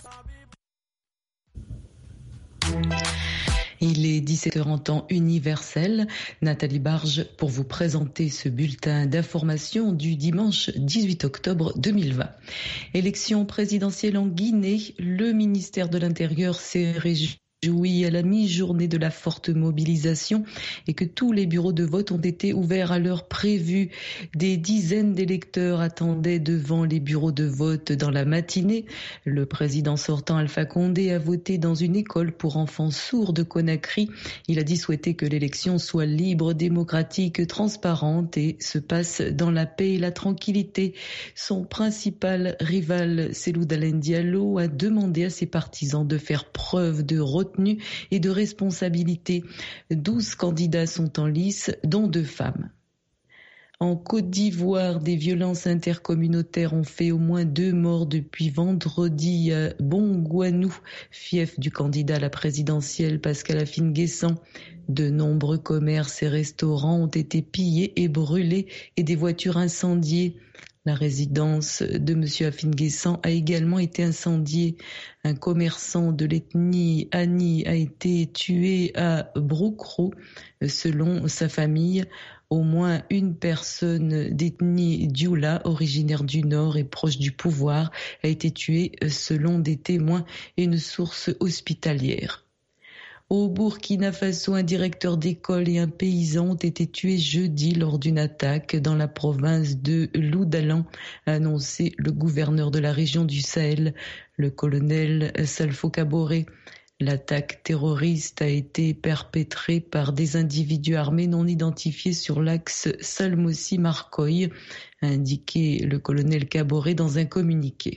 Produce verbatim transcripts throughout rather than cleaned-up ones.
Il est dix-sept heures en temps universel. Nathalie Barge pour vous présenter ce bulletin d'information du dimanche dix-huit octobre deux mille vingt. Élection présidentielle en Guinée. Le ministère de l'Intérieur s'est réjoui à la mi-journée de la forte mobilisation et que tous les bureaux de vote ont été ouverts à l'heure prévue. Des dizaines d'électeurs attendaient devant les bureaux de vote dans la matinée. Le président sortant Alpha Condé a voté dans une école pour enfants sourds de Conakry. Il a dit souhaiter que l'élection soit libre, démocratique, transparente et se passe dans la paix et la tranquillité. Son principal rival, Cellou Dalein Diallo, a demandé à ses partisans de faire preuve de retenue et de responsabilité. Douze candidats sont en lice, dont deux femmes. En Côte d'Ivoire, des violences intercommunautaires ont fait au moins deux morts depuis vendredi à Bongouanou, fief du candidat à la présidentielle Pascal Afine-Guessant. De nombreux commerces et restaurants ont été pillés et brûlés et des voitures incendiées. La résidence de M. Afine-Guessant a également été incendiée. Un commerçant de l'ethnie Ani a été tué à Broukro. Selon sa famille, au moins une personne d'ethnie Dioula, originaire du Nord et proche du pouvoir, a été tuée selon des témoins et une source hospitalière. Au Burkina Faso, un directeur d'école et un paysan ont été tués jeudi lors d'une attaque dans la province de Loudalan, a annoncé le gouverneur de la région du Sahel, le colonel Salfo Kaboré. L'attaque terroriste a été perpétrée par des individus armés non identifiés sur l'axe Salmossi-Marcoy, a indiqué le colonel Kaboré dans un communiqué.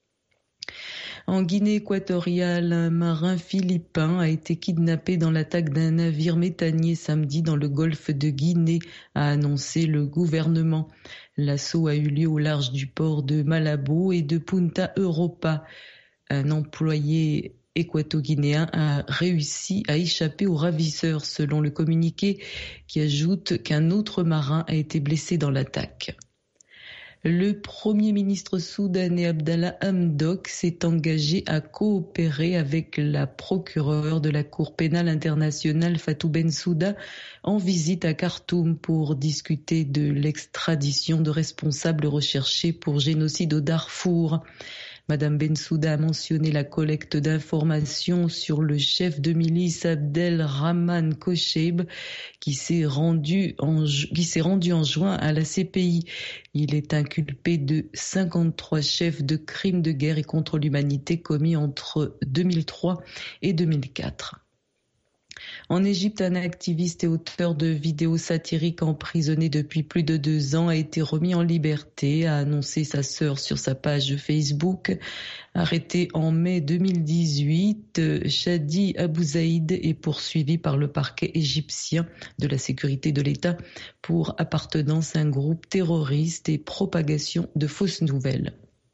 En Guinée équatoriale, un marin philippin a été kidnappé dans l'attaque d'un navire méthanier samedi dans le golfe de Guinée, a annoncé le gouvernement. L'assaut a eu lieu au large du port de Malabo et de Punta Europa. Un employé équato-guinéen a réussi à échapper aux ravisseurs, selon le communiqué qui ajoute qu'un autre marin a été blessé dans l'attaque. Le Premier ministre soudanais Abdallah Hamdok s'est engagé à coopérer avec la procureure de la Cour pénale internationale Fatou Bensouda en visite à Khartoum pour discuter de l'extradition de responsables recherchés pour génocide au Darfour. Madame Bensouda a mentionné la collecte d'informations sur le chef de milice Abdelrahman Kocheib qui s'est rendu en, qui s'est rendu en juin à la C P I. Il est inculpé de cinquante-trois chefs de crimes de guerre et contre l'humanité commis entre deux mille trois et deux mille quatre. En Égypte, un activiste et auteur de vidéos satiriques emprisonné depuis plus de deux ans a été remis en liberté, a annoncé sa sœur sur sa page Facebook. Arrêté en mai deux mille dix-huit, Shadi Abou Zaïd est poursuivi par le parquet égyptien de la sécurité de l'État pour appartenance à un groupe terroriste et propagation de fausses nouvelles.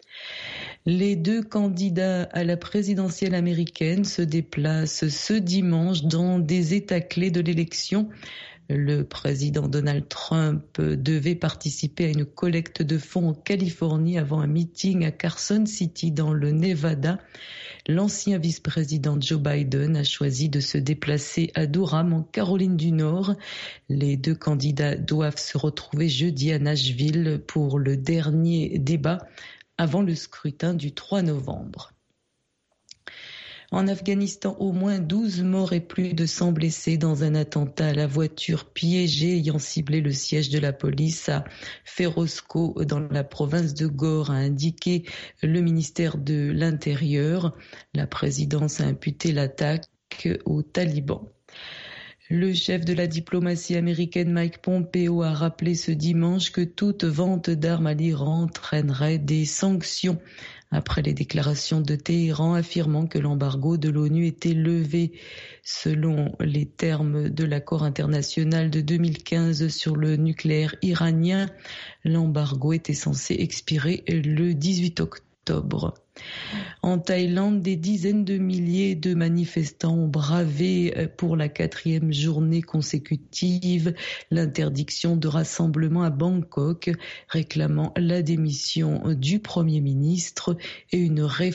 Les deux candidats à la présidentielle américaine se déplacent ce dimanche dans des États clés de l'élection. Le président Donald Trump devait participer à une collecte de fonds en Californie avant un meeting à Carson City dans le Nevada. L'ancien vice-président Joe Biden a choisi de se déplacer à Durham en Caroline du Nord. Les deux candidats doivent se retrouver jeudi à Nashville pour le dernier débat avant le scrutin du trois novembre. En Afghanistan, au moins douze morts et plus de cent blessés dans un attentat à la voiture piégée ayant ciblé le siège de la police à Ferozko dans la province de Ghor, a indiqué le ministère de l'Intérieur. La présidence a imputé l'attaque aux talibans. Le chef de la diplomatie américaine Mike Pompeo a rappelé ce dimanche que toute vente d'armes à l'Iran entraînerait des sanctions après les déclarations de Téhéran affirmant que l'embargo de l'ONU était levé. Selon les termes de l'accord international de deux mille quinze sur le nucléaire iranien, l'embargo était censé expirer le dix-huit octobre. En Thaïlande, des dizaines de milliers de manifestants ont bravé pour la quatrième journée consécutive l'interdiction de rassemblement à Bangkok, réclamant la démission du Premier ministre et une réforme